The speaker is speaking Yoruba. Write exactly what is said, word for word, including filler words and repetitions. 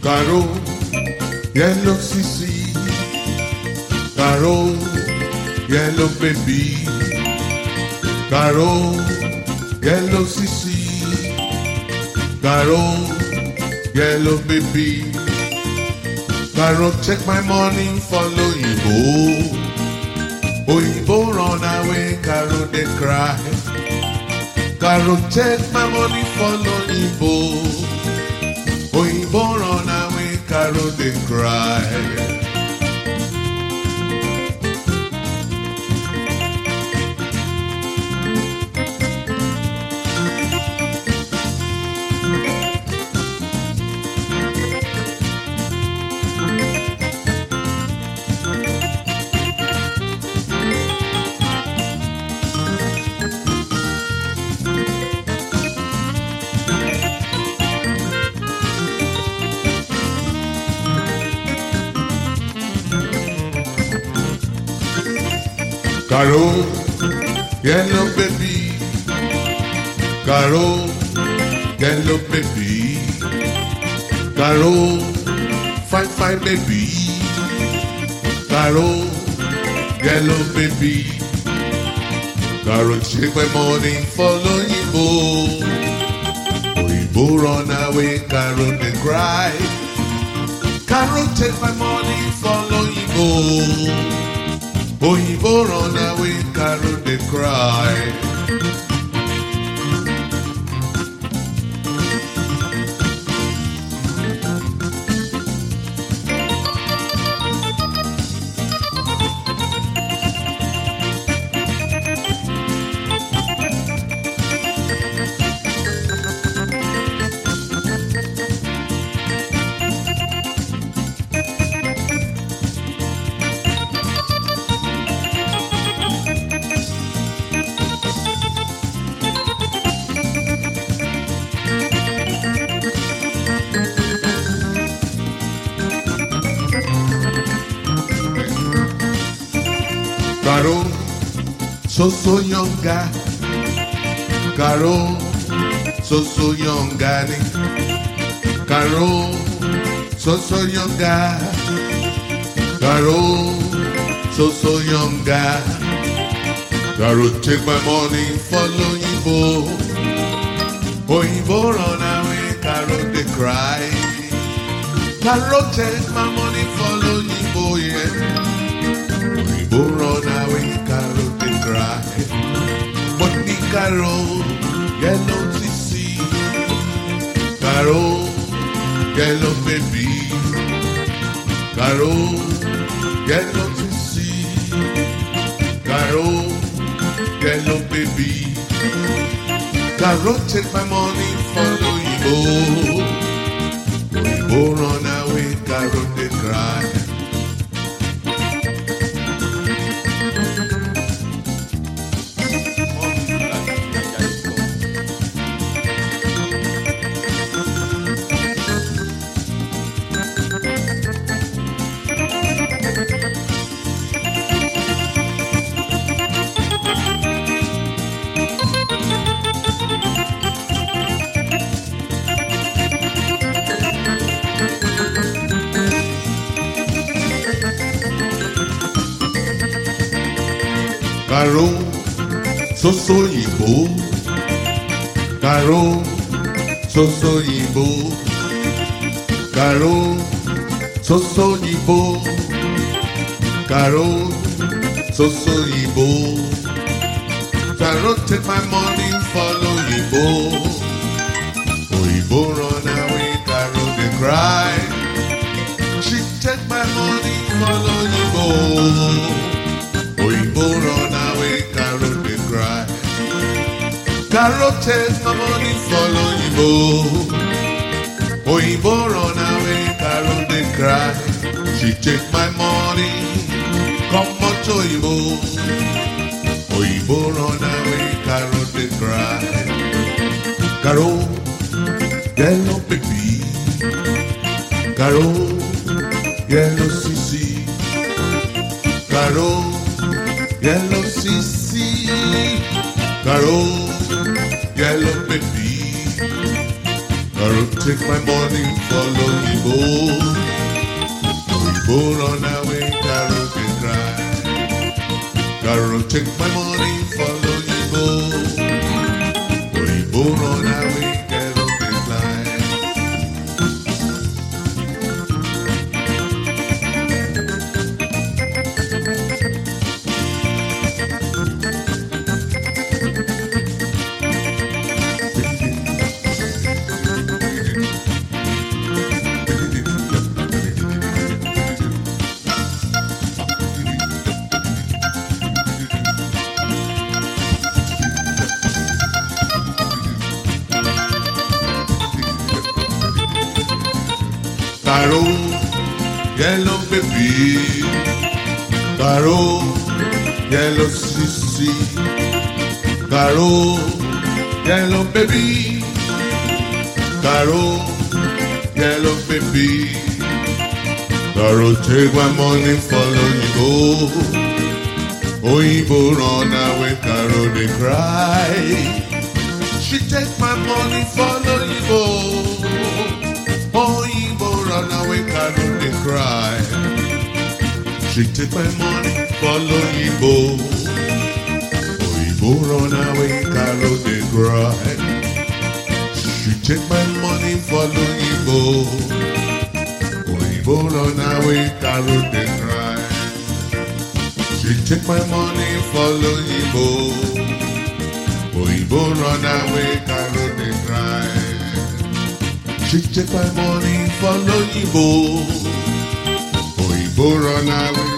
Caro, yellow Sissy, Caro, yellow baby, Caro, yellow Sissy, Caro, yellow baby, Caro, check my money, follow Igbo. Oyinbo run away, Caro they cry. Caro, check my money, follow Igbo. Oyinbo run away, Caro they cry. Caro, yellow baby, Caro, yellow baby, Caro, fine fine baby, Caro, yellow baby, Caro, take my money, follow Igbo. Oyinbo run away, Caro they cry. Caro, take my money, follow Igbo. Oyinbo run away, Caro they cry. Caro, so so young guy. Caro, so so young guy. Caro, so so young guy. Caro, so so young guy. Caro, take my money, follow Igbo. Oyinbo run away, Caro they cry. Caro, take my money, follow Igbo, yeah. Oyinbo run away, Caro they cry. Money Caro, yellow Sissy, Caro, yellow baby, Caro, yellow Sissy, Caro, yellow baby, Caro, take my money, follow Igbo. Oyinbo run away, Caro they cry. Caro, so so Igbo. Caro, so so Igbo. Caro, so so Igbo. Caro, so so Igbo. Caro, take my money, follow Igbo. Oyinbo run away, Caro they cry. She take my money, follow Igbo. Oyinbo run away, Caro they cry. Caro, take my money, follow Igbo. Oyinbo run away, Caro they cry. She take my money, come on to Igbo. Oyinbo run away, Caro they cry. Caro, yellow baby, Caro, yellow Sissy, Caro, yellow Sissy, Caro, yellow baby, Caro take my money, follow Igbo. Igbo run away, Caro dey cry. Caro take my money, follow Igbo. Igbo run away, Caro dey cry. Caro, yellow baby, Caro, yellow sissy, Caro, yellow baby, Caro, yellow baby, Caro take my money, follow Igbo. Oyinbo run away, Caro dey cry. She take my money, follow Igbo. Oyinbo run away, Caro dey cry. She take my money, follow Igbo. Oyinbo run away, Caro dey cry. She take my money, follow Igbo. Oyinbo run away, Caro dey cry. She take my money, follow Igbo. Oyinbo run away, Caro dey cry. She take my money, follow Igbo. Oyinbo run away.